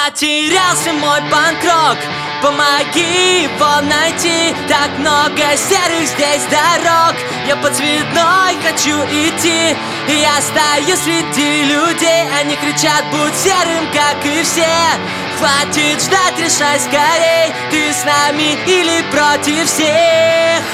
Потерялся мой панк-рок, помоги его найти. Так много серых здесь дорог, я по цветной хочу идти. И я стою среди людей, они кричат: будь серым, как и все. Хватит ждать, решай скорей, ты с нами или против всех.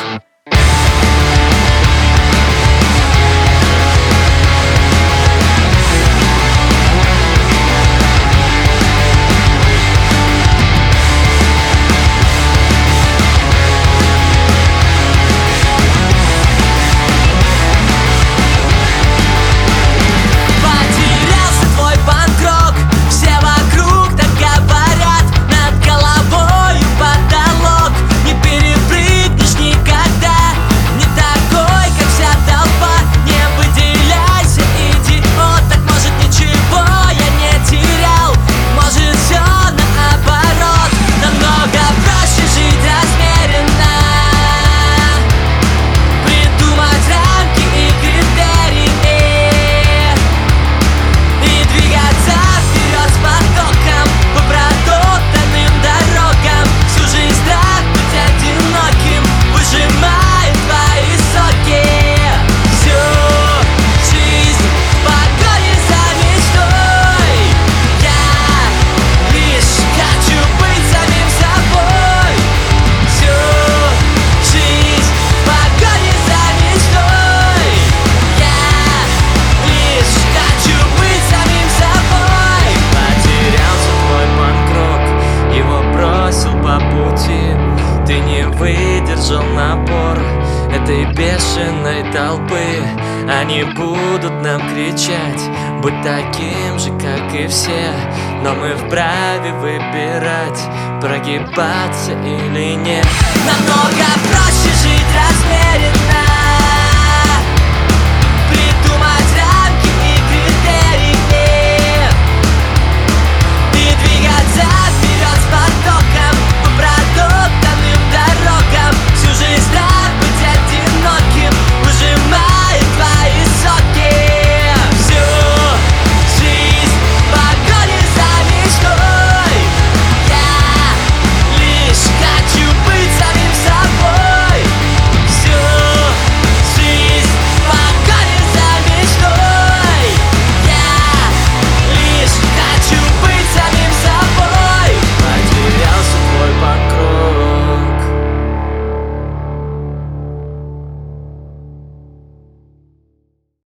Ты не выдержал напор этой бешеной толпы. Они будут нам кричать: будь таким же, как и все. Но мы вправе выбирать, прогибаться или нет. Намного проще жить размеренно.